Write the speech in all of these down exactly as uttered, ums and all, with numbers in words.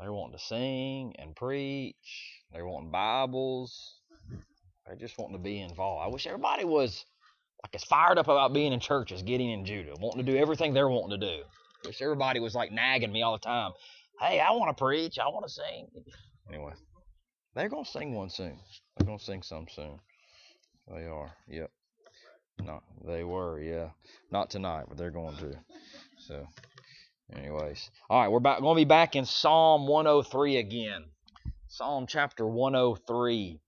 They're wanting to sing and preach. They're wanting Bibles. They're just wanting to be involved. I wish everybody was like as fired up about being in church as Gideon and Judah, wanting to do everything they're wanting to do. I wish everybody was like nagging me all the time. Hey, I want to preach. I want to sing. Anyway, they're going to sing one soon. They're going to sing some soon. They are. Yep. No, they were. Yeah. Not tonight, but they're going to. So, anyways. All right, we're back, going to be back in Psalm one oh three again. Psalm chapter one oh three.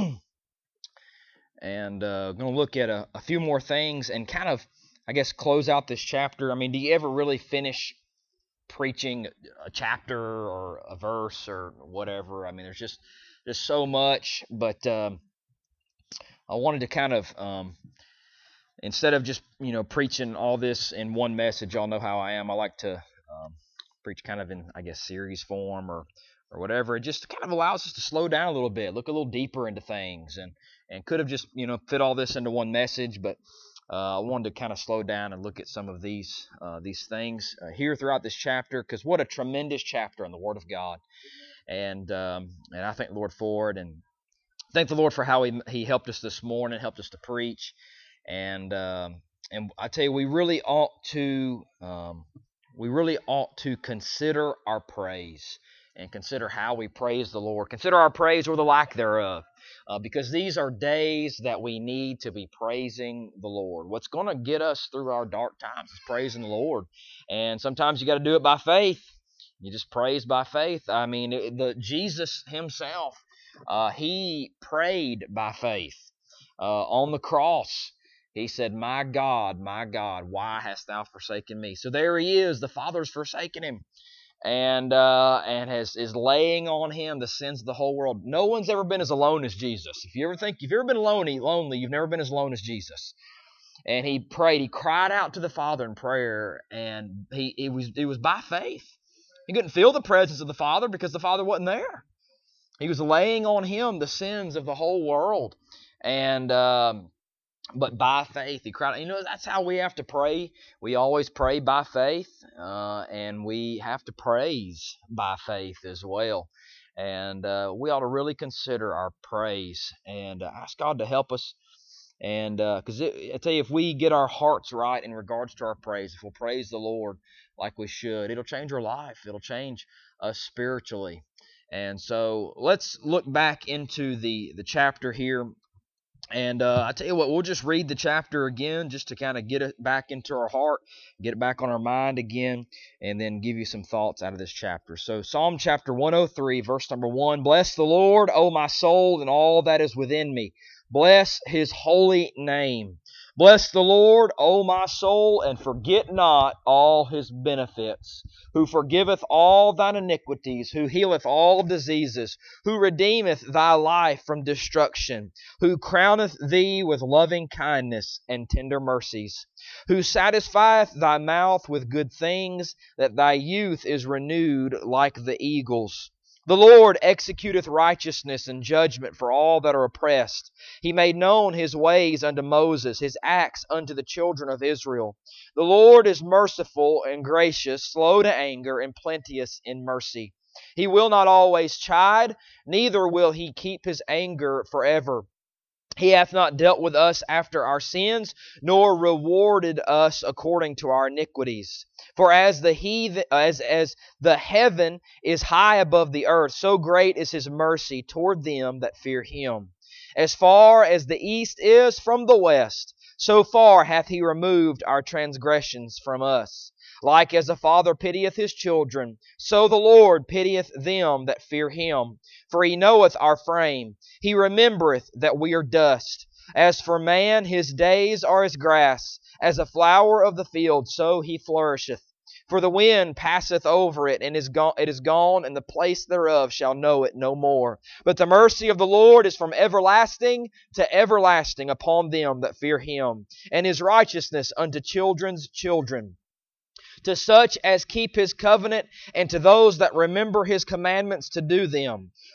And uh, going to look at a, a few more things and kind of, I guess, close out this chapter. I mean, do you ever really finish preaching a chapter or a verse or whatever? I mean, there's just there's so much. But um, I wanted to kind of, um, instead of just, you know, preaching all this in one message, y'all know how I am. I like to um, preach kind of in, I guess, series form or or whatever. It just kind of allows us to slow down a little bit, look a little deeper into things, and and could have just, you know, fit all this into one message, but uh, I wanted to kind of slow down and look at some of these uh, these things uh, here throughout this chapter, because what a tremendous chapter in the Word of God, and um, and I thank the Lord for it, and thank the Lord for how He He helped us this morning, helped us to preach, and um, and I tell you, we really ought to um, we really ought to consider our praise. And consider how we praise the Lord. Consider our praise or the lack thereof. Uh, because these are days that we need to be praising the Lord. What's going to get us through our dark times is praising the Lord. And sometimes you got to do it by faith. You just praise by faith. I mean, it, the Jesus himself, uh, he prayed by faith. Uh, on the cross, he said, "My God, my God, why hast thou forsaken me?" So there he is. The Father's forsaken him. And uh, and has is laying on him the sins of the whole world. No one's ever been as alone as Jesus. If you ever think, if you've ever been lonely, lonely, you've never been as alone as Jesus. And he prayed, he cried out to the Father in prayer, and he it was it was by faith. He couldn't feel the presence of the Father because the Father wasn't there. He was laying on him the sins of the whole world, and um, but by faith, he cried. You know, that's how we have to pray. We always pray by faith, uh, and we have to praise by faith as well. And uh, we ought to really consider our praise and uh, ask God to help us. And because uh, I tell you, if we get our hearts right in regards to our praise, if we'll praise the Lord like we should, it'll change our life. It'll change us spiritually. And so let's look back into the the chapter here. And uh, I tell you what, we'll just read the chapter again just to kind of get it back into our heart, get it back on our mind again, and then give you some thoughts out of this chapter. So Psalm chapter one oh three, verse number one, "Bless the Lord, O my soul, and all that is within me. Bless his holy name. Bless the Lord, O my soul, and forget not all his benefits, who forgiveth all thine iniquities, who healeth all diseases, who redeemeth thy life from destruction, who crowneth thee with loving kindness and tender mercies, who satisfieth thy mouth with good things, that thy youth is renewed like the eagles. The Lord executeth righteousness and judgment for all that are oppressed. He made known his ways unto Moses, his acts unto the children of Israel. The Lord is merciful and gracious, slow to anger, and plenteous in mercy. He will not always chide, neither will he keep his anger forever. He hath not dealt with us after our sins, nor rewarded us according to our iniquities. For as the heathen, as as the heaven is high above the earth, so great is his mercy toward them that fear him. As far as the east is from the west, so far hath he removed our transgressions from us. Like as a father pitieth his children, so the Lord pitieth them that fear him. For he knoweth our frame. He remembereth that we are dust. As for man, his days are as grass, as a flower of the field, so he flourisheth. For the wind passeth over it, and is gone, it is gone, and the place thereof shall know it no more. But the mercy of the Lord is from everlasting to everlasting upon them that fear him, and his righteousness unto children's children, to such as keep his covenant, and to those that remember his commandments to do them.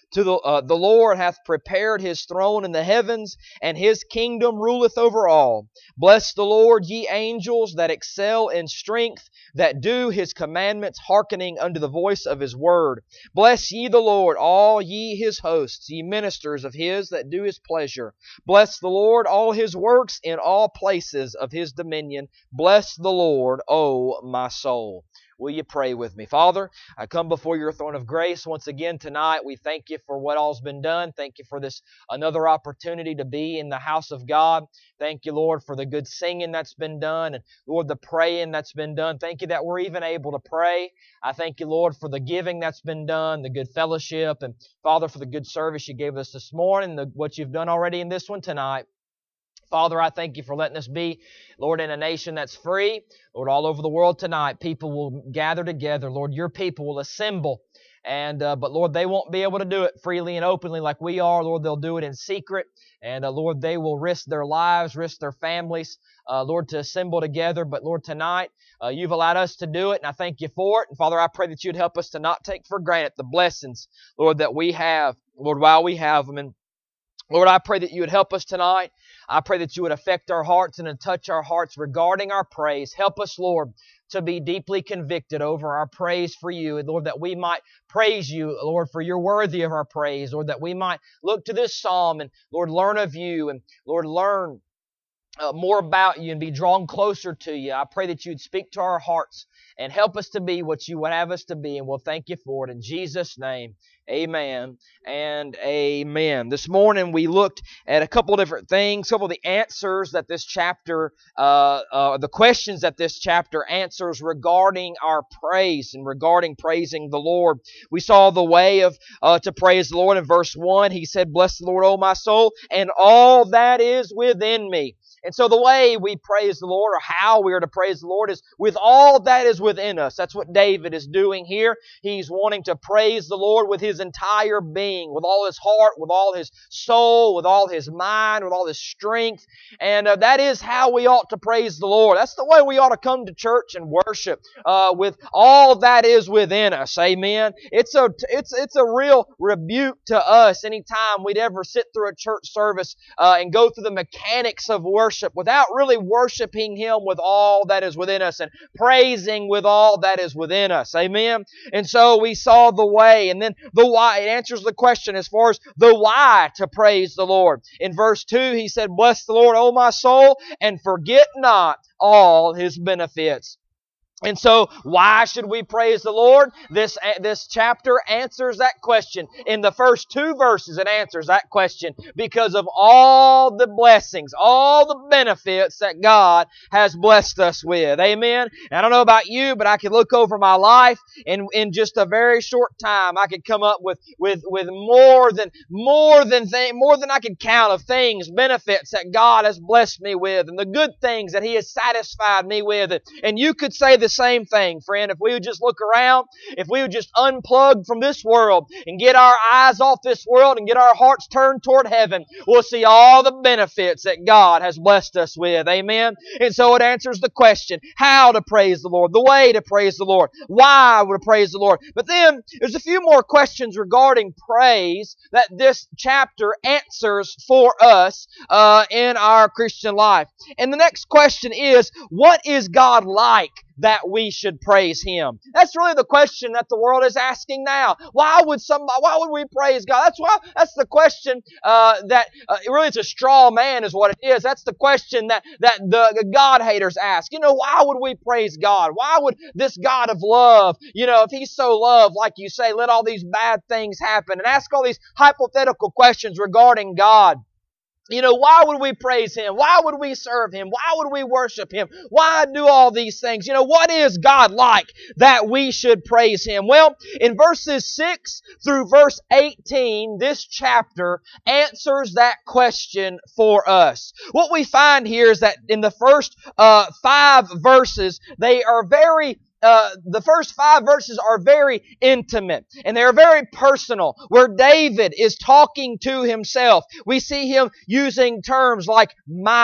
To the uh, the Lord hath prepared His throne in the heavens, and His kingdom ruleth over all. Bless the Lord, ye angels that excel in strength, that do His commandments, hearkening unto the voice of His word. Bless ye the Lord, all ye His hosts, ye ministers of His that do His pleasure. Bless the Lord, all His works in all places of His dominion. Bless the Lord, O my soul. Will you pray with me? Father, I come before your throne of grace once again tonight. We thank you for what all's been done. Thank you for this another opportunity to be in the house of God. Thank you, Lord, for the good singing that's been done, and Lord, the praying that's been done. Thank you that we're even able to pray. I thank you, Lord, for the giving that's been done, the good fellowship, and Father, for the good service you gave us this morning, the, what you've done already in this one tonight. Father, I thank you for letting us be, Lord, in a nation that's free. Lord, all over the world tonight, people will gather together. Lord, your people will assemble. And uh, but, Lord, they won't be able to do it freely and openly like we are. Lord, they'll do it in secret. And, uh, Lord, they will risk their lives, risk their families, uh, Lord, to assemble together. But, Lord, tonight, uh, you've allowed us to do it, and I thank you for it. And, Father, I pray that you'd help us to not take for granted the blessings, Lord, that we have, Lord, while we have them. And, Lord, I pray that you would help us tonight. I pray that you would affect our hearts and touch our hearts regarding our praise. Help us, Lord, to be deeply convicted over our praise for you. And Lord, that we might praise you, Lord, for you're worthy of our praise. Lord, that we might look to this psalm and, Lord, learn of you and, Lord, learn uh, more about you and be drawn closer to you. I pray that you'd speak to our hearts and help us to be what you would have us to be. And we'll thank you for it in Jesus' name. Amen and amen. This morning we looked at a couple of different things, some of the answers that this chapter, uh, uh, the questions that this chapter answers regarding our praise and regarding praising the Lord. We saw the way of uh, to praise the Lord in verse one. He said, "Bless the Lord, O my soul, and all that is within me." And so the way we praise the Lord, or how we are to praise the Lord, is with all that is within us. That's what David is doing here. He's wanting to praise the Lord with his entire being, with all his heart, with all his soul, with all his mind, with all his strength. And uh, that is how we ought to praise the Lord. That's the way we ought to come to church and worship, uh, with all that is within us. Amen. It's a, it's, it's a real rebuke to us anytime we'd ever sit through a church service uh, and go through the mechanics of worship without really worshiping Him with all that is within us and praising with all that is within us. Amen? And so we saw the way, and then the why. It answers the question as far as the why to praise the Lord. In verse two, he said, "Bless the Lord, O my soul, and forget not all His benefits." And so, why should we praise the Lord? This, this chapter answers that question. In the first two verses, it answers that question because of all the blessings, all the benefits that God has blessed us with. Amen? And I don't know about you, but I could look over my life and in just a very short time, I could come up with, with, with more than, more than, th- more than I could count of things, benefits that God has blessed me with and the good things that He has satisfied me with. And you could say the same thing, friend. If we would just look around, if we would just unplug from this world and get our eyes off this world and get our hearts turned toward heaven, we'll see all the benefits that God has blessed us with. Amen? And so it answers the question, how to praise the Lord, the way to praise the Lord, why to praise the Lord. But then there's a few more questions regarding praise that this chapter answers for us uh, in our Christian life. And the next question is, what is God like that we should praise Him? That's really the question that the world is asking now. Why would somebody, why would we praise God? That's why, that's the question, uh, that, uh, really it's a straw man is what it is. That's the question that, that the, the God haters ask. You know, why would we praise God? Why would this God of love, you know, if He's so loved, like you say, let all these bad things happen and ask all these hypothetical questions regarding God? You know, why would we praise Him? Why would we serve Him? Why would we worship Him? Why do all these things? You know, what is God like that we should praise Him? Well, in verses six through verse eighteen, this chapter answers that question for us. What we find here is that in the first uh, five verses, they are very Uh, the first five verses are very intimate and they are very personal, where David is talking to himself. We see him using terms like my,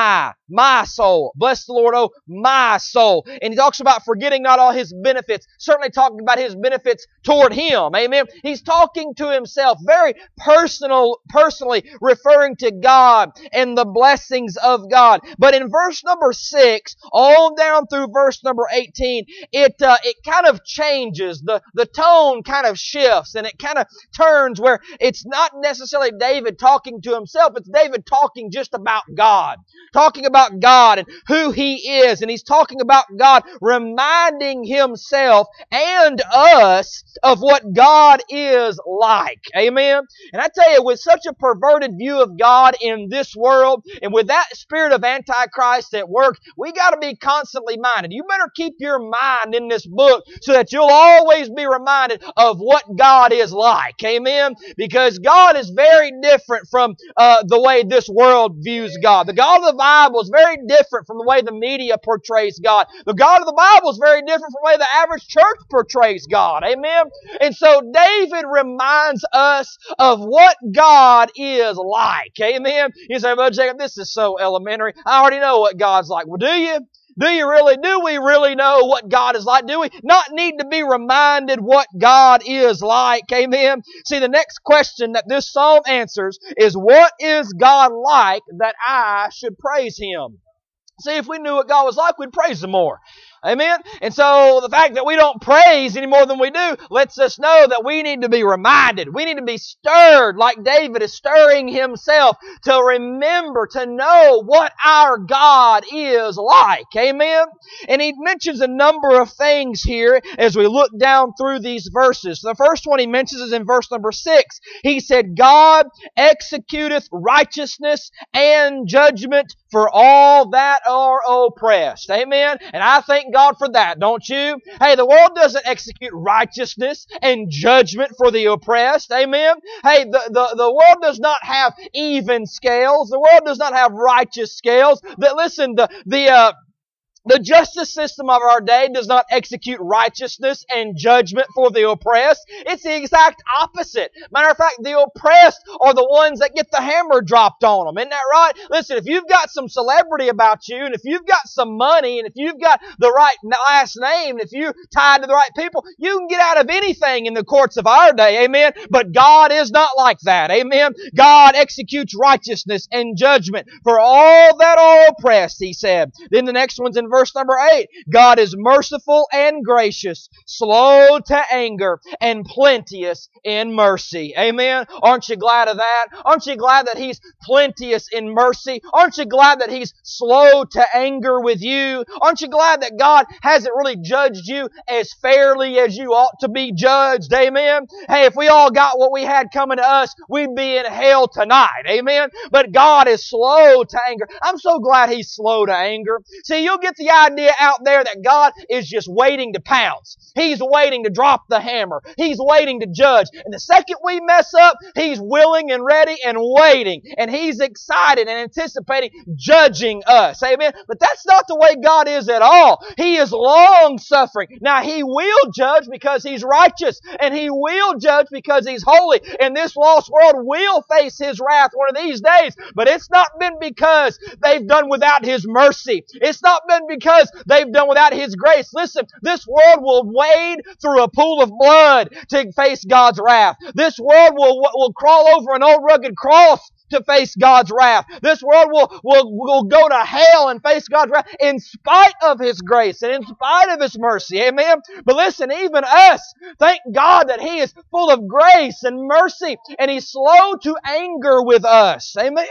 my soul. Bless the Lord, oh, my soul. And he talks about forgetting not all His benefits. Certainly talking about His benefits toward Him. Amen. He's talking to himself, very personal, personally referring to God and the blessings of God. But in verse number six, on down through verse number eighteen, it uh, it kind of changes. The, the tone kind of shifts, and it kind of turns where it's not necessarily David talking to himself. It's David talking just about God. Talking about God and who He is. And he's talking about God, reminding himself and us of what God is like. Amen? And I tell you, with such a perverted view of God in this world, and with that spirit of Antichrist at work, we got to be constantly minded. You better keep your mind in this book so that you'll always be reminded of what God is like. Amen? Because God is very different from uh, the way this world views God. The God of the Bible is very different from the way the media portrays God. The God of the Bible is very different from the way the average church portrays God. Amen? And so David reminds us of what God is like. Amen? You say, well, Jacob, this is so elementary. I already know what God's like. Well, do you? Do you really? Do we really know what God is like? Do we not need to be reminded what God is like? Amen? See, the next question that this psalm answers is, what is God like that I should praise Him? See, if we knew what God was like, we'd praise Him more. Amen? And so the fact that we don't praise any more than we do lets us know that we need to be reminded. We need to be stirred like David is stirring himself to remember, to know what our God is like. Amen? And he mentions a number of things here as we look down through these verses. The first one he mentions is in verse number six. He said, God executeth righteousness and judgment for all that are oppressed. Amen? And I thank God for that, don't you? Hey, the world doesn't execute righteousness and judgment for the oppressed. Amen? Hey, the, the, the world does not have even scales. The world does not have righteous scales. That listen, the the uh, The justice system of our day does not execute righteousness and judgment for the oppressed. It's the exact opposite. Matter of fact, the oppressed are the ones that get the hammer dropped on them. Isn't that right? Listen, if you've got some celebrity about you, and if you've got some money, and if you've got the right last name, and if you're tied to the right people, you can get out of anything in the courts of our day. Amen? But God is not like that. Amen? God executes righteousness and judgment for all that are oppressed, he said. Then the next one's in verse number eight. God is merciful and gracious, slow to anger, and plenteous in mercy. Amen? Aren't you glad of that? Aren't you glad that He's plenteous in mercy? Aren't you glad that He's slow to anger with you? Aren't you glad that God hasn't really judged you as fairly as you ought to be judged? Amen? Hey, if we all got what we had coming to us, we'd be in hell tonight. Amen? But God is slow to anger. I'm so glad He's slow to anger. See, you'll get the idea out there that God is just waiting to pounce. He's waiting to drop the hammer. He's waiting to judge. And the second we mess up, He's willing and ready and waiting. And He's excited and anticipating judging us. Amen? But that's not the way God is at all. He is long-suffering. Now, He will judge because He's righteous. And He will judge because He's holy. And this lost world will face His wrath one of these days. But it's not been because they've done without His mercy. It's not been because they've done without His grace. Listen, this world will wade through a pool of blood to face God's wrath. This world will, will crawl over an old rugged cross to face God's wrath. This world will, will, will go to hell and face God's wrath in spite of His grace and in spite of His mercy. Amen? But listen, even us, thank God that He is full of grace and mercy and He's slow to anger with us. Amen?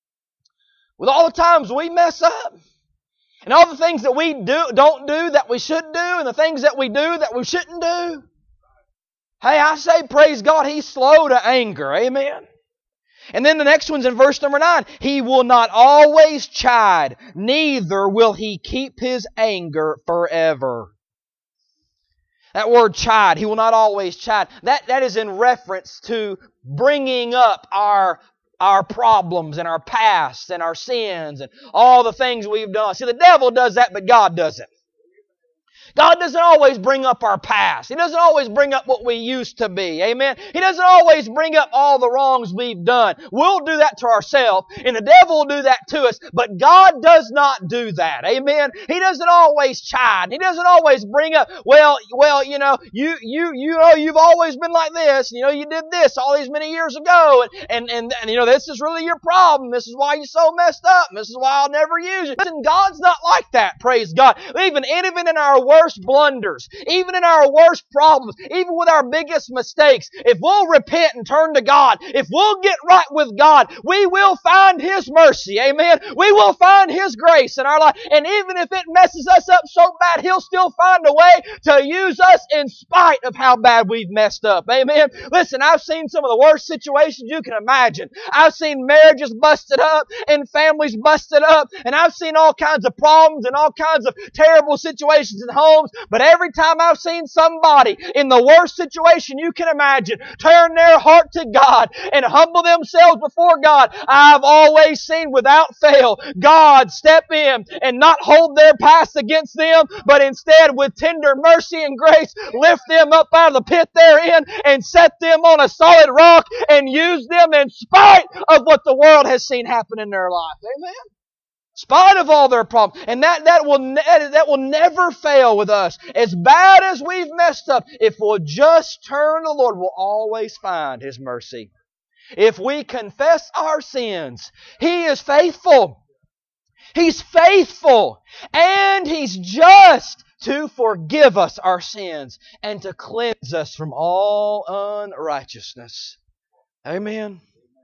With all the times we mess up, and all the things that we do, don't do that we should do, and the things that we do that we shouldn't do. Hey, I say, praise God, He's slow to anger. Amen? And then the next one's in verse number nine. He will not always chide, neither will He keep His anger forever. That word chide, He will not always chide. That, that is in reference to bringing up our Our problems and our past and our sins and all the things we've done. See, the devil does that, but God doesn't. God doesn't always bring up our past. He doesn't always bring up what we used to be. Amen. He doesn't always bring up all the wrongs we've done. We'll do that to ourselves, and the devil will do that to us, but God does not do that. Amen. He doesn't always chide. He doesn't always bring up, well, well, you know, you you you know, you've always been like this. You know, you did this all these many years ago, and and and, and you know, this is really your problem. This is why you're so messed up. This is why I'll never use you. Listen, God's not like that. Praise God. Even even in our worst blunders, even in our worst problems, even with our biggest mistakes, if we'll repent and turn to God, if we'll get right with God, we will find His mercy. Amen. We will find His grace in our life. And even if it messes us up so bad, He'll still find a way to use us in spite of how bad we've messed up. Amen. Listen, I've seen some of the worst situations you can imagine. I've seen marriages busted up and families busted up, and I've seen all kinds of problems and all kinds of terrible situations in homes, but every time I've seen somebody in the worst situation you can imagine turn their heart to God and humble themselves before God, I've always seen without fail God step in and not hold their past against them, but instead with tender mercy and grace lift them up out of the pit they're in and set them on a solid rock and use them in spite of what the world has seen happen in their life. Amen. In spite of all their problems. And that, that, will ne- that will never fail with us. As bad as we've messed up, if we'll just turn to the Lord, we'll always find His mercy. If we confess our sins, He is faithful. He's faithful. And He's just to forgive us our sins and to cleanse us from all unrighteousness. Amen.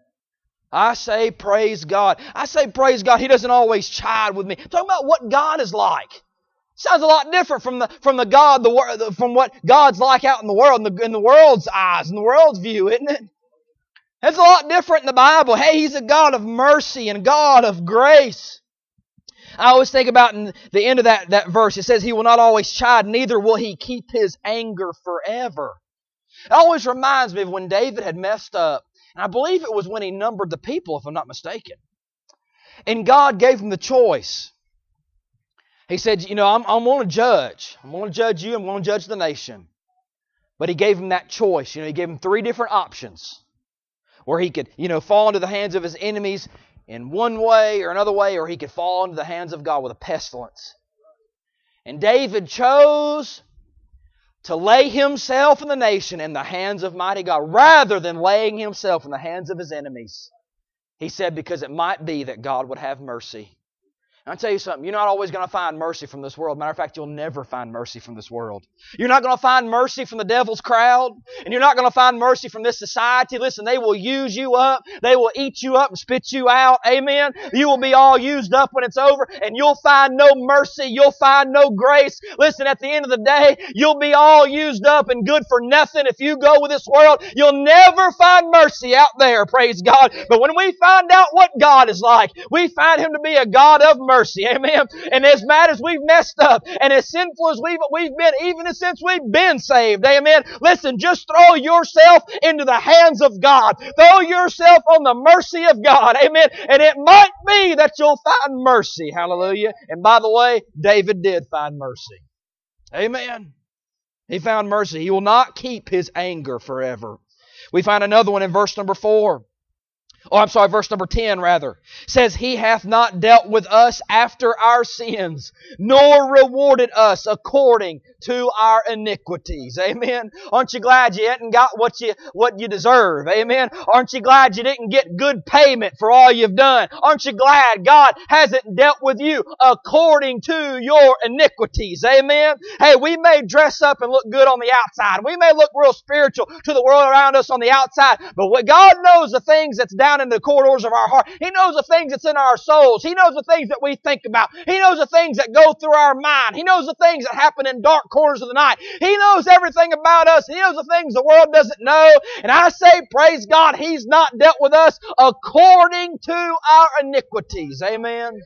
I say praise God. I say praise God. He doesn't always chide with me. I'm talking about what God is like. Sounds a lot different from the from the God the from what God's like out in the world, in the, in the world's eyes, in the world's view, isn't it? It's a lot different in the Bible. Hey, He's a God of mercy and God of grace. I always think about in the end of that, that verse, it says He will not always chide, neither will He keep His anger forever. It always reminds me of when David had messed up. And I believe it was when he numbered the people, if I'm not mistaken. And God gave him the choice. He said, you know, I'm, I'm going to judge. I'm going to judge you. I'm going to judge the nation. But He gave him that choice. You know, He gave him three different options where he could, you know, fall into the hands of his enemies in one way or another way, or he could fall into the hands of God with a pestilence. And David chose to lay himself and the nation in the hands of mighty God rather than laying himself in the hands of his enemies. He said because it might be that God would have mercy. And I'll tell you something, you're not always going to find mercy from this world. Matter of fact, you'll never find mercy from this world. You're not going to find mercy from the devil's crowd, and you're not going to find mercy from this society. Listen, they will use you up. They will eat you up and spit you out. Amen. You will be all used up when it's over, and you'll find no mercy. You'll find no grace. Listen, at the end of the day, you'll be all used up and good for nothing if you go with this world. You'll never find mercy out there, praise God. But when we find out what God is like, we find Him to be a God of mercy. Mercy, amen. And as bad as we've messed up, and as sinful as we've we've been, even since we've been saved, amen. Listen, just throw yourself into the hands of God. Throw yourself on the mercy of God, amen. And it might be that you'll find mercy, hallelujah. And by the way, David did find mercy, amen. He found mercy. He will not keep His anger forever. We find another one in verse number four. Oh, I'm sorry, verse number ten, rather. Says, He hath not dealt with us after our sins, nor rewarded us according to our iniquities. Amen. Aren't you glad you hadn't got what you what you deserve? Amen. Aren't you glad you didn't get good payment for all you've done? Aren't you glad God hasn't dealt with you according to your iniquities? Amen. Hey, we may dress up and look good on the outside. We may look real spiritual to the world around us on the outside, but what God knows the things that's down in the corridors of our heart. He knows the things that's in our souls. He knows the things that we think about. He knows the things that go through our mind. He knows the things that happen in dark corners of the night. He knows everything about us. He knows the things the world doesn't know. And I say, praise God, He's not dealt with us according to our iniquities. Amen.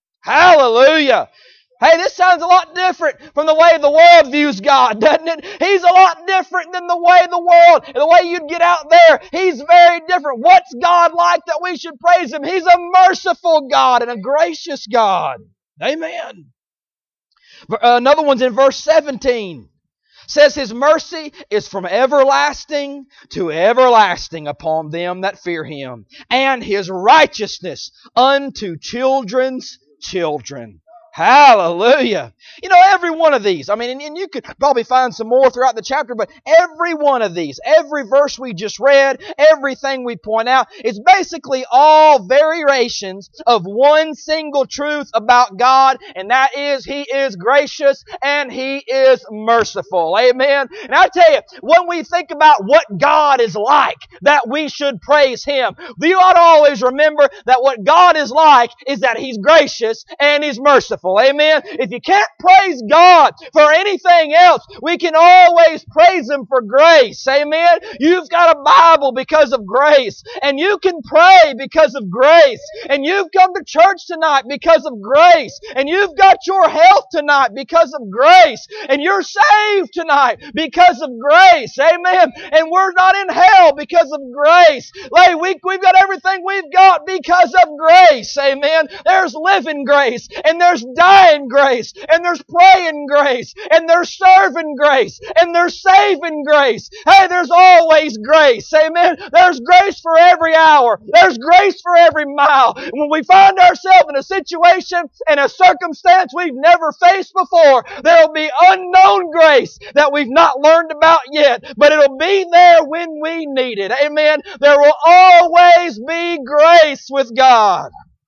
Hallelujah. Hey, this sounds a lot different from the way the world views God, doesn't it? He's a lot different than the way the world, the way you'd get out there. He's very different. What's God like that we should praise Him? He's a merciful God and a gracious God. Amen. Another one's in verse seventeen. Says His mercy is from everlasting to everlasting upon them that fear Him, and His righteousness unto children's children. Hallelujah. You know, every one of these, I mean, and, and you could probably find some more throughout the chapter, but every one of these, every verse we just read, everything we point out, is basically all variations of one single truth about God, and that is He is gracious and He is merciful. Amen. And I tell you, when we think about what God is like, that we should praise Him, you ought to always remember that what God is like is that He's gracious and He's merciful. Amen. If you can't praise God for anything else, we can always praise Him for grace. Amen. You've got a Bible because of grace, and you can pray because of grace, and you've come to church tonight because of grace, and you've got your health tonight because of grace, and you're saved tonight because of grace. Amen. And we're not in hell because of grace. Like we, we've got everything we've got because of grace. Amen. There's living grace, and there's dying grace, and there's praying grace, and there's serving grace, and there's saving grace. Hey, there's always grace. Amen. There's grace for every hour. There's grace for every mile. When we find ourselves in a situation and a circumstance we've never faced before, there will be unknown grace that we've not learned about yet, but it'll be there when we need it. Amen. There will always be grace with God.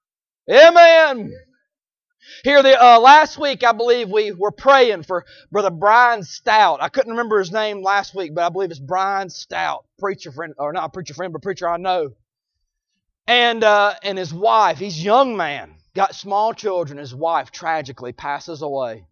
Amen. Here, the uh, last week, I believe we were praying for Brother Brian Stout. I couldn't remember his name last week, but I believe it's Brian Stout, preacher friend, or not preacher friend, but preacher I know. And uh, and his wife, he's a young man, got small children. His wife tragically passes away.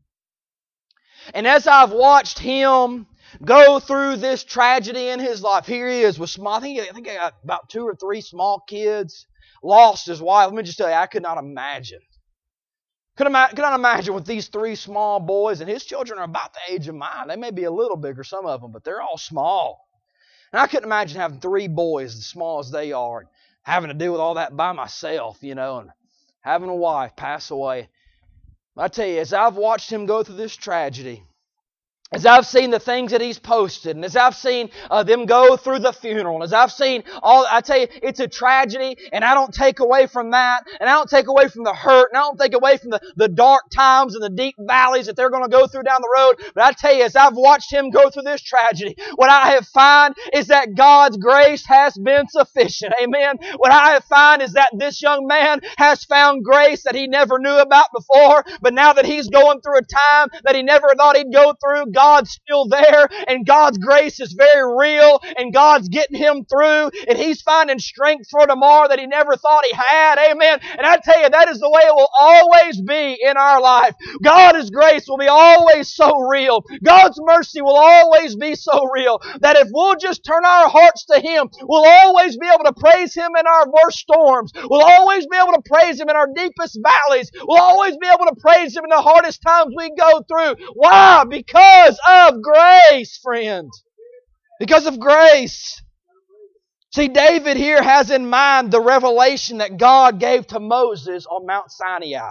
And as I've watched him go through this tragedy in his life, here he is with small. I think I think I got about two or three small kids. Lost his wife. Let me just tell you, I could not imagine. Could not could not imagine with these three small boys, and his children are about the age of mine. They may be a little bigger, some of them, but they're all small. And I couldn't imagine having three boys as small as they are, and having to deal with all that by myself, you know, and having a wife pass away. I tell you, as I've watched him go through this tragedy, as I've seen the things that he's posted, and as I've seen uh, them go through the funeral, and as I've seen all, I tell you, it's a tragedy, and I don't take away from that, and I don't take away from the hurt, and I don't take away from the, the dark times and the deep valleys that they're going to go through down the road. But I tell you, as I've watched him go through this tragedy, what I have found is that God's grace has been sufficient. Amen. What I have found is that this young man has found grace that he never knew about before, but now that he's going through a time that he never thought he'd go through, God God's still there, and God's grace is very real, and God's getting him through, and he's finding strength for tomorrow that he never thought he had. Amen. And I tell you, that is the way it will always be in our life. God's grace will be always so real. God's mercy will always be so real that if we'll just turn our hearts to Him, we'll always be able to praise Him in our worst storms. We'll always be able to praise Him in our deepest valleys. We'll always be able to praise Him in the hardest times we go through. Why? Because of grace, friend. Because of grace. See, David here has in mind the revelation that God gave to Moses on Mount Sinai.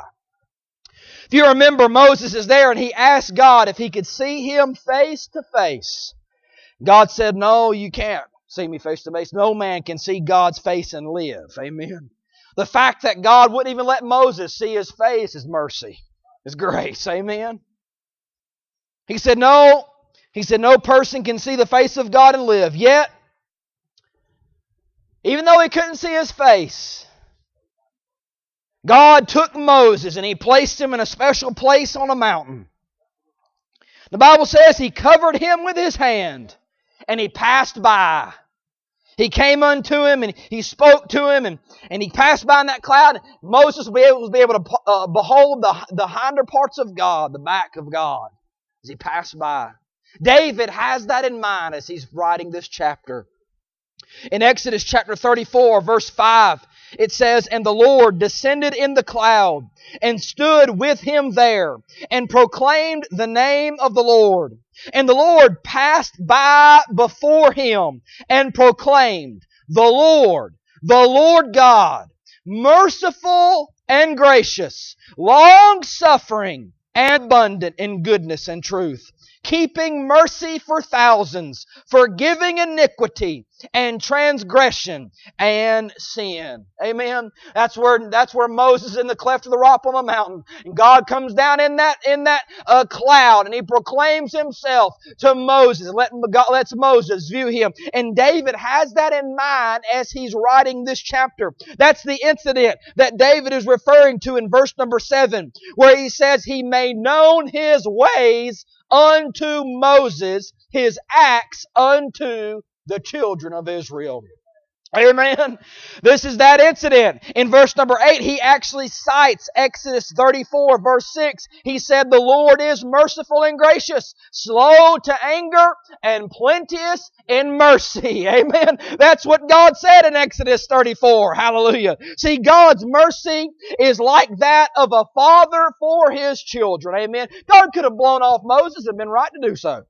If you remember, Moses is there and he asked God if he could see him face to face. God said, no, you can't see me face to face. No man can see God's face and live. Amen. The fact that God wouldn't even let Moses see His face is mercy, is grace. Amen. He said, no, he said, no person can see the face of God and live. Yet, even though he couldn't see His face, God took Moses and He placed him in a special place on a mountain. The Bible says He covered him with His hand and He passed by. He came unto him and He spoke to him, and, and He passed by in that cloud. Moses was able, was able to uh, behold the, the hinder parts of God, the back of God, as he passed by. David has that in mind as he's writing this chapter. In Exodus chapter thirty-four, verse five, it says, and the Lord descended in the cloud and stood with him there and proclaimed the name of the Lord. And the Lord passed by before him and proclaimed, the Lord, the Lord God, merciful and gracious, long-suffering, and abundant in goodness and truth, keeping mercy for thousands, forgiving iniquity and transgression and sin. Amen. That's where that's where Moses in the cleft of the rock on the mountain, and God comes down in that in that uh, cloud, and He proclaims Himself to Moses. Let God lets Moses view Him, and David has that in mind as he's writing this chapter. That's the incident that David is referring to in verse number seven, where he says He made known His ways unto Moses, His acts unto the children of Israel. Amen. This is that incident. In verse number eight, he actually cites Exodus thirty-four, verse six. He said, "The Lord is merciful and gracious, slow to anger, and plenteous in mercy." Amen. That's what God said in Exodus thirty-four. Hallelujah. See, God's mercy is like that of a father for his children. Amen. God could have blown off Moses and been right to do so.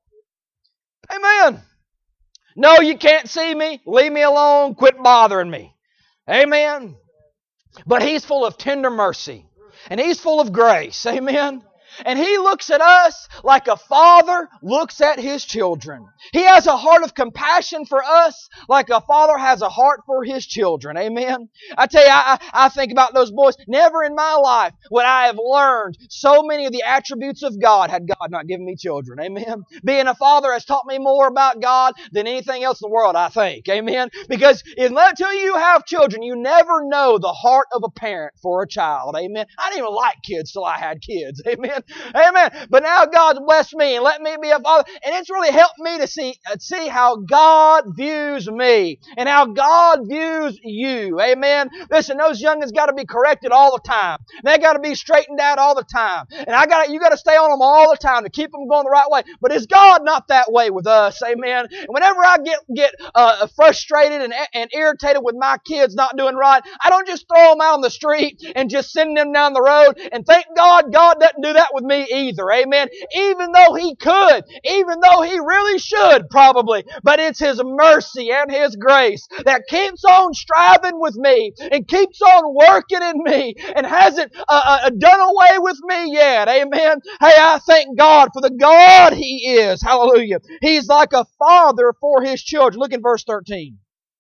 Amen. No, you can't see me. Leave me alone. Quit bothering me. Amen. But He's full of tender mercy. And He's full of grace. Amen. And He looks at us like a father looks at his children. He has a heart of compassion for us like a father has a heart for his children. Amen. I tell you, I, I think about those boys. Never in my life would I have learned so many of the attributes of God had God not given me children. Amen. Being a father has taught me more about God than anything else in the world, I think. Amen. Because until you have children, you never know the heart of a parent for a child. Amen. I didn't even like kids till I had kids. Amen. Amen. But now God's blessed me and let me be a father. And it's really helped me to see, uh, see how God views me and how God views you. Amen. Listen, those youngins got to be corrected all the time. They got to be straightened out all the time. And I got you got to stay on them all the time to keep them going the right way. But is God not that way with us? Amen. And whenever I get get uh, frustrated and, and irritated with my kids not doing right, I don't just throw them out on the street and just send them down the road. And thank God, God doesn't do that with me either. Amen. Even though He could, even though He really should probably, but it's His mercy and His grace that keeps on striving with me and keeps on working in me and hasn't uh, uh, done away with me yet. Amen. Hey, I thank God for the God He is. Hallelujah. He's like a father for His children. Look in verse thirteen.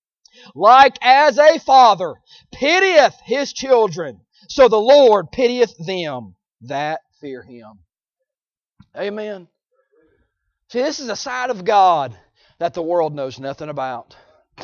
Like as a father pitieth his children, so the Lord pitieth them that fear Him. Amen. See, this is a side of God that the world knows nothing about.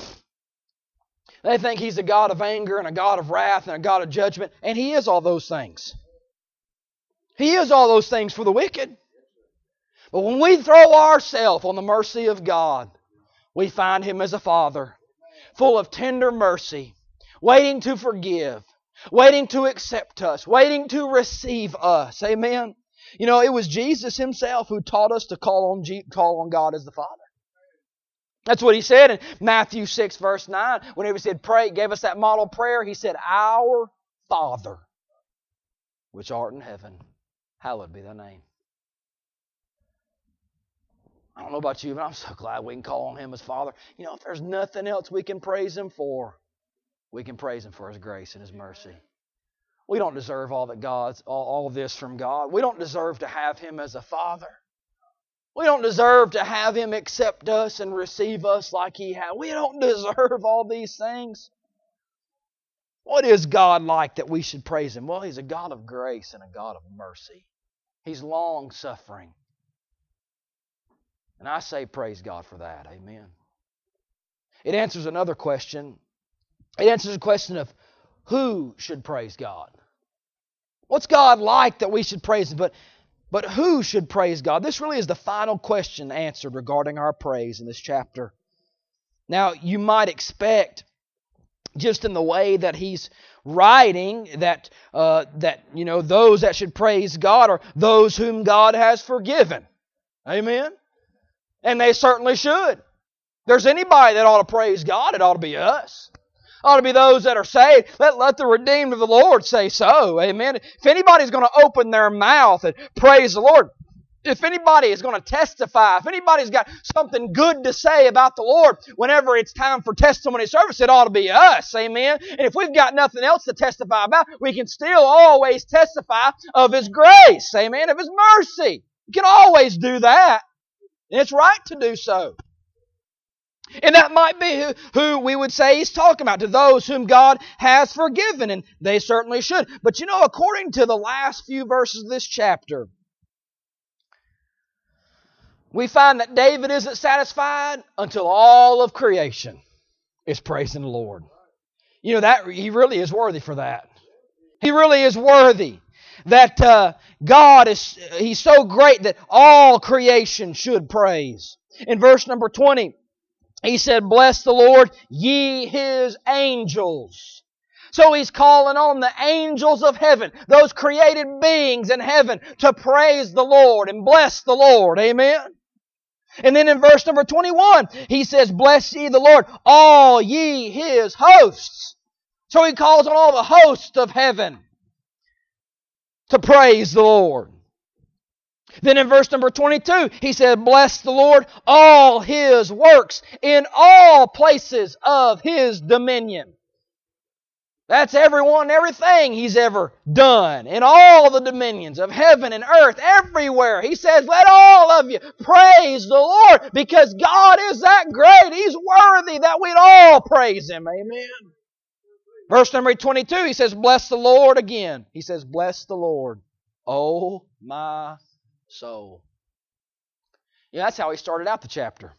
They think He's a God of anger and a God of wrath and a God of judgment, and He is all those things. He is all those things for the wicked. But when we throw ourselves on the mercy of God, we find Him as a Father, full of tender mercy, waiting to forgive, waiting to accept us, waiting to receive us. Amen. You know, it was Jesus Himself who taught us to call on G- call on God as the Father. That's what He said in Matthew six, verse nine. Whenever He said pray, gave us that model prayer, He said, "Our Father, which art in heaven, hallowed be Thy name." I don't know about you, but I'm so glad we can call on Him as Father. You know, if there's nothing else we can praise Him for, we can praise Him for His grace and His mercy. We don't deserve all that God's all, all this from God. We don't deserve to have Him as a Father. We don't deserve to have Him accept us and receive us like He has. We don't deserve all these things. What is God like that we should praise Him? Well, He's a God of grace and a God of mercy. He's long-suffering. And I say praise God for that. Amen. It answers another question. It answers the question of who should praise God. What's God like that we should praise Him? But, but who should praise God? This really is the final question answered regarding our praise in this chapter. Now, you might expect, just in the way that he's writing, that uh, that you know those that should praise God are those whom God has forgiven. Amen. And they certainly should. If there's anybody that ought to praise God, it ought to be us. It ought to be those that are saved. Let, let the redeemed of the Lord say so. Amen. If anybody's going to open their mouth and praise the Lord, If anybody is going to testify, if anybody's got something good to say about the Lord, whenever it's time for testimony service, it ought to be us. Amen. And if we've got nothing else to testify about, we can still always testify of His grace. Amen. Of His mercy. You can always do that. And it's right to do so. And that might be who, who we would say He's talking about, to those whom God has forgiven, and they certainly should. But you know, according to the last few verses of this chapter, we find that David isn't satisfied until all of creation is praising the Lord. You know, that he really is worthy for that. He really is worthy. That uh, God is, He's so great that all creation should praise. In verse number twenty, He said, "Bless the Lord, ye His angels." So He's calling on the angels of heaven, those created beings in heaven, to praise the Lord and bless the Lord. Amen? And then in verse number twenty-one, He says, "Bless ye the Lord, all ye His hosts." So He calls on all the hosts of heaven to praise the Lord. Then in verse number twenty-two, He said, "Bless the Lord, all His works in all places of His dominion." That's everyone, everything He's ever done in all the dominions of heaven and earth, everywhere. He says, let all of you praise the Lord, because God is that great. He's worthy that we'd all praise Him. Amen. Verse number twenty-two, He says, "Bless the Lord" again. He says, "Bless the Lord, O my soul." Yeah, that's how he started out the chapter.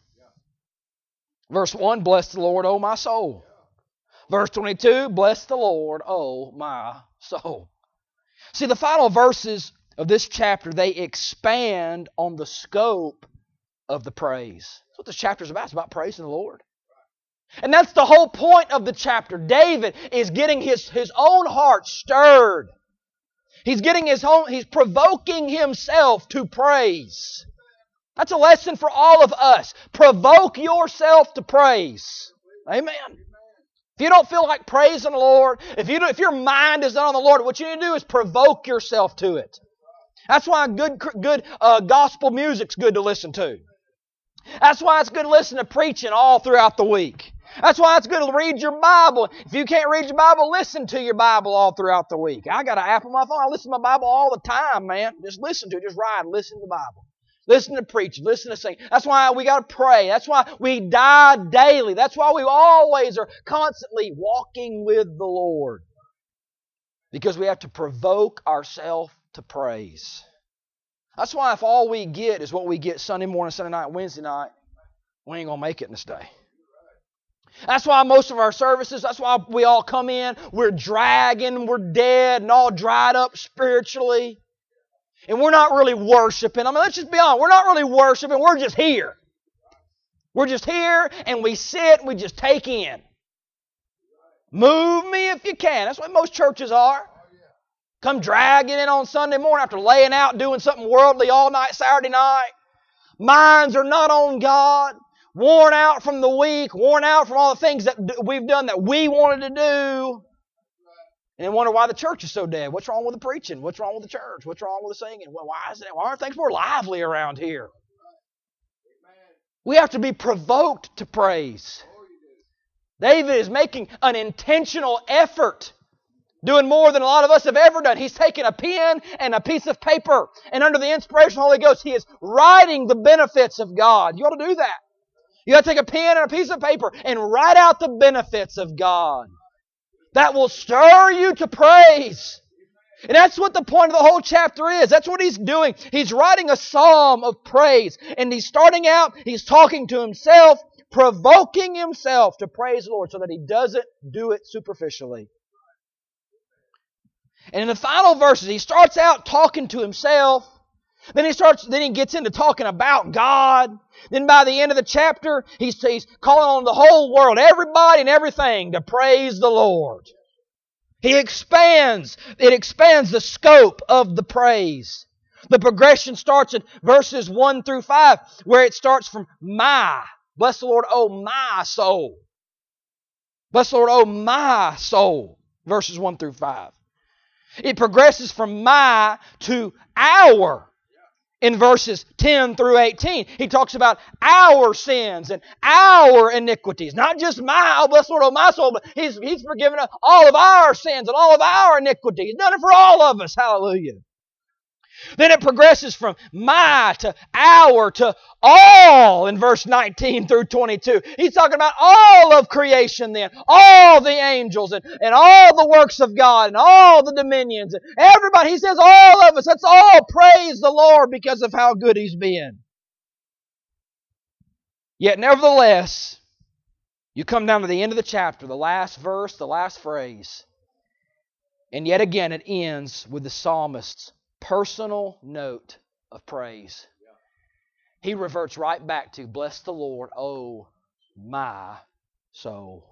Verse one, "Bless the Lord, O my soul." Verse twenty-two, "Bless the Lord, O my soul." See, the final verses of this chapter, they expand on the scope of the praise. That's what this chapter is about. It's about praising the Lord. And that's the whole point of the chapter. David is getting his, his own heart stirred. He's getting his own, he's provoking himself to praise. That's a lesson for all of us. Provoke yourself to praise. Amen. If you don't feel like praising the Lord, if you if your mind is not on the Lord, what you need to do is provoke yourself to it. That's why good good uh, gospel music's good to listen to. That's why it's good to listen to preaching all throughout the week. That's why it's good to read your Bible. If you can't read your Bible, listen to your Bible all throughout the week. I got an app on my phone. I listen to my Bible all the time, man. Just listen to it. Just ride. Listen to the Bible. Listen to preaching. Listen to sing. That's why we got to pray. That's why we die daily. That's why we always are constantly walking with the Lord. Because we have to provoke ourselves to praise. That's why if all we get is what we get Sunday morning, Sunday night, Wednesday night, we ain't going to make it in this day. That's why most of our services, that's why we all come in, we're dragging, we're dead and all dried up spiritually. And we're not really worshiping. I mean, let's just be honest. We're not really worshiping. We're just here. We're just here and we sit and we just take in. Move me if you can. That's what most churches are. Come dragging in on Sunday morning after laying out doing something worldly all night Saturday night. Minds are not on God. Worn out from the week. Worn out from all the things that we've done that we wanted to do. And then wonder why the church is so dead. What's wrong with the preaching? What's wrong with the church? What's wrong with the singing? Well, why is it? Why aren't things more lively around here? We have to be provoked to praise. David is making an intentional effort, doing more than a lot of us have ever done. He's taking a pen and a piece of paper, and under the inspiration of the Holy Ghost, he is writing the benefits of God. You ought to do that. You got to take a pen and a piece of paper and write out the benefits of God. That will stir you to praise. And that's what the point of the whole chapter is. That's what he's doing. He's writing a psalm of praise. And he's starting out, he's talking to himself, provoking himself to praise the Lord so that he doesn't do it superficially. And in the final verses, he starts out talking to himself. Then he starts. Then he gets into talking about God. Then by the end of the chapter, he's, he's calling on the whole world, everybody and everything, to praise the Lord. He expands. It expands the scope of the praise. The progression starts at verses one through five, where it starts from my. Bless the Lord, oh my soul. Bless the Lord, oh my soul. Verses one through five. It progresses from my to our. In verses ten through eighteen, he talks about our sins and our iniquities. Not just my, oh, bless the Lord, oh my soul, but he's, he's forgiven all of our sins and all of our iniquities. He's done it for all of us. Hallelujah. Then it progresses from my to our to all in verse nineteen through twenty-two. He's talking about all of creation then, all the angels and, and all the works of God and all the dominions. And everybody, he says all of us, let's all praise the Lord because of how good He's been. Yet nevertheless, you come down to the end of the chapter, the last verse, the last phrase, and yet again it ends with the psalmist's personal note of praise. He reverts right back to, bless the Lord, oh my soul.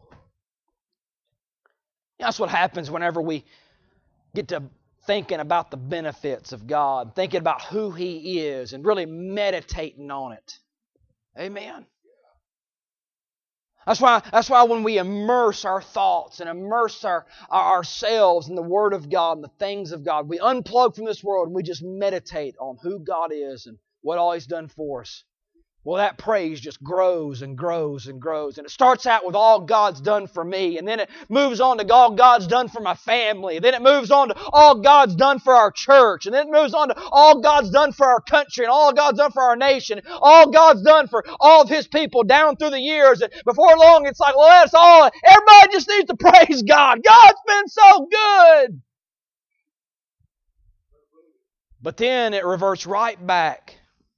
That's what happens whenever we get to thinking about the benefits of God, thinking about who He is, and really meditating on it. Amen. That's why, that's why when we immerse our thoughts and immerse our, our, ourselves in the Word of God and the things of God, we unplug from this world and we just meditate on who God is and what all He's done for us. Well, that praise just grows and grows and grows. And it starts out with all God's done for me. And then it moves on to all God's done for my family. Then it moves on to all God's done for our church. And then it moves on to all God's done for our country and all God's done for our nation. All God's done for all of His people down through the years. And before long, it's like, well, that's all. Everybody just needs to praise God. God's been so good. But then it reverts right back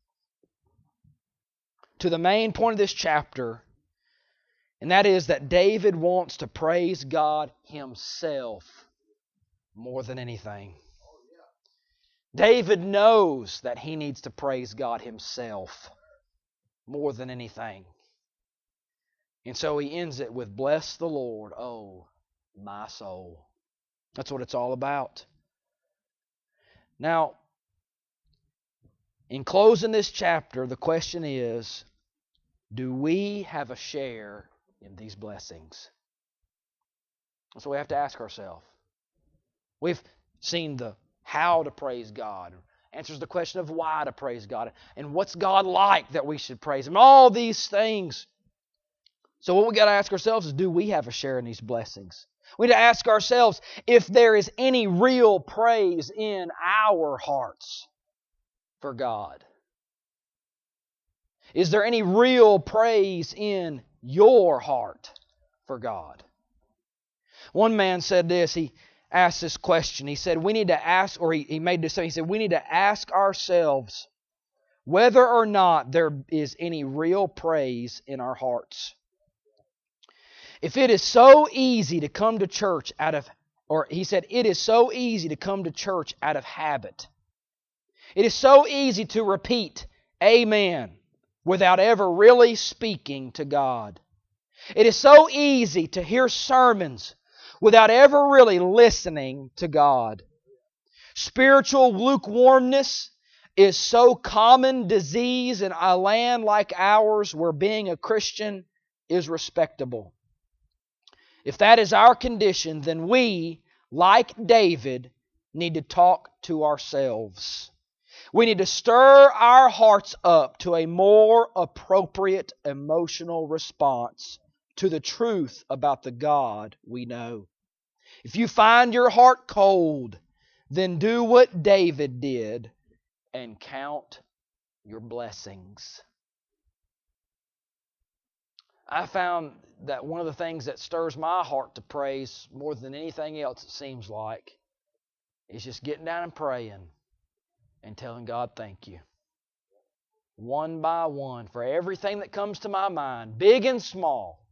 to the main point of this chapter, and that is that David wants to praise God himself more than anything. David knows that he needs to praise God himself more than anything. And so he ends it with, bless the Lord, oh my soul. That's what it's all about. Now, in closing this chapter, the question is, do we have a share in these blessings? That's what we have to ask ourselves. We've seen the how to praise God, answers the question of why to praise God, and what's God like that we should praise Him, all these things. So what we got to ask ourselves is, do we have a share in these blessings? We need to ask ourselves if there is any real praise in our hearts for God. Is there any real praise in your heart for God? One man said this, he asked this question. He said, we need to ask, or he, he made this, he said, we need to ask ourselves whether or not there is any real praise in our hearts. If it is so easy to come to church out of, or he said, it is so easy to come to church out of habit. It is so easy to repeat, amen, without ever really speaking to God. It is so easy to hear sermons without ever really listening to God. Spiritual lukewarmness is so common disease in a land like ours where being a Christian is respectable. If that is our condition, then we, like David, need to talk to ourselves. We need to stir our hearts up to a more appropriate emotional response to the truth about the God we know. If you find your heart cold, then do what David did and count your blessings. I found that one of the things that stirs my heart to praise more than anything else, it seems like, is just getting down and praying and telling God thank you. One by one, for everything that comes to my mind, big and small.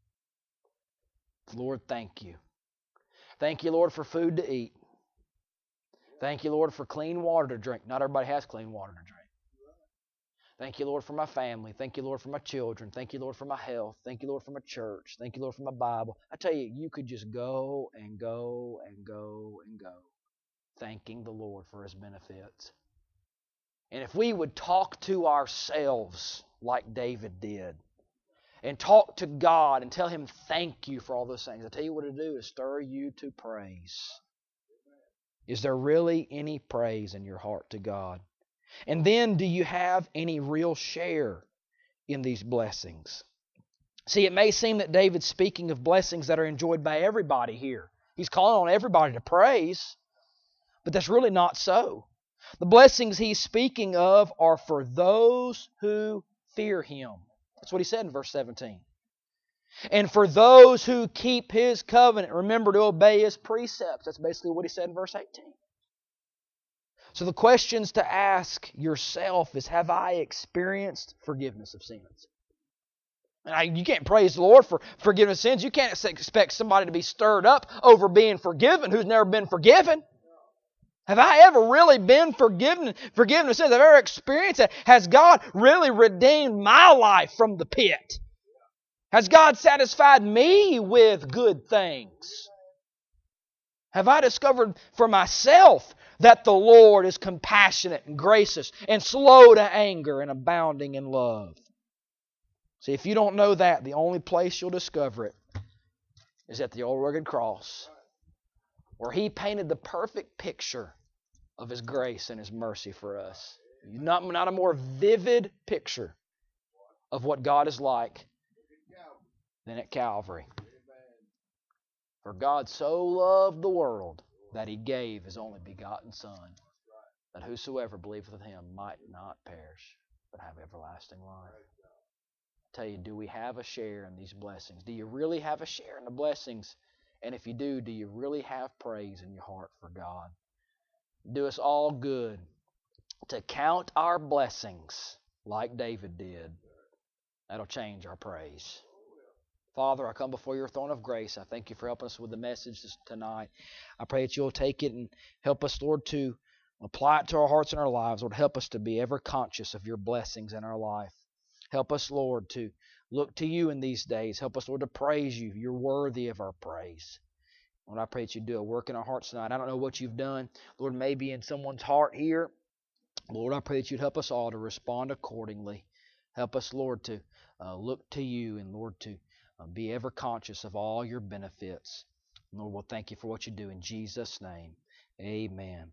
Lord, thank you. Thank you, Lord, for food to eat. Thank you, Lord, for clean water to drink. Not everybody has clean water to drink. Thank you, Lord, for my family. Thank you, Lord, for my children. Thank you, Lord, for my health. Thank you, Lord, for my church. Thank you, Lord, for my Bible. I tell you, you could just go and go and go and go, thanking the Lord for His benefits. And if we would talk to ourselves like David did, and talk to God and tell Him thank you for all those things, I tell you what to do is stir you to praise. Is there really any praise in your heart to God? And then, do you have any real share in these blessings? See, it may seem that David's speaking of blessings that are enjoyed by everybody here. He's calling on everybody to praise, but that's really not so. The blessings he's speaking of are for those who fear Him. That's what he said in verse seventeen. And for those who keep His covenant, remember to obey His precepts. That's basically what he said in verse eighteen. So the questions to ask yourself is, have I experienced forgiveness of sins? And I, you can't praise the Lord for forgiveness of sins. You can't expect somebody to be stirred up over being forgiven who's never been forgiven. Have I ever really been forgiven, forgiven of sins? Have I ever experienced that? Has God really redeemed my life from the pit? Has God satisfied me with good things? Have I discovered for myself that the Lord is compassionate and gracious and slow to anger and abounding in love? See, if you don't know that, the only place you'll discover it is at the old rugged cross, where He painted the perfect picture of His grace and His mercy for us. Not, not a more vivid picture of what God is like than at Calvary. For God so loved the world that He gave His only begotten Son, that whosoever believeth in Him might not perish, but have everlasting life. I tell you, do we have a share in these blessings? Do you really have a share in the blessings? And if you do, do you really have praise in your heart for God? Do us all good to count our blessings like David did. That'll change our praise. Father, I come before Your throne of grace. I thank You for helping us with the message tonight. I pray that You'll take it and help us, Lord, to apply it to our hearts and our lives. Lord, help us to be ever conscious of Your blessings in our life. Help us, Lord, to look to You in these days. Help us, Lord, to praise You. You're worthy of our praise. Lord, I pray that You do a work in our hearts tonight. I don't know what You've done, Lord, maybe in someone's heart here. Lord, I pray that You'd help us all to respond accordingly. Help us, Lord, to uh, look to You and, Lord, to uh, be ever conscious of all Your benefits. Lord, we'll thank You for what You do in Jesus' name. Amen.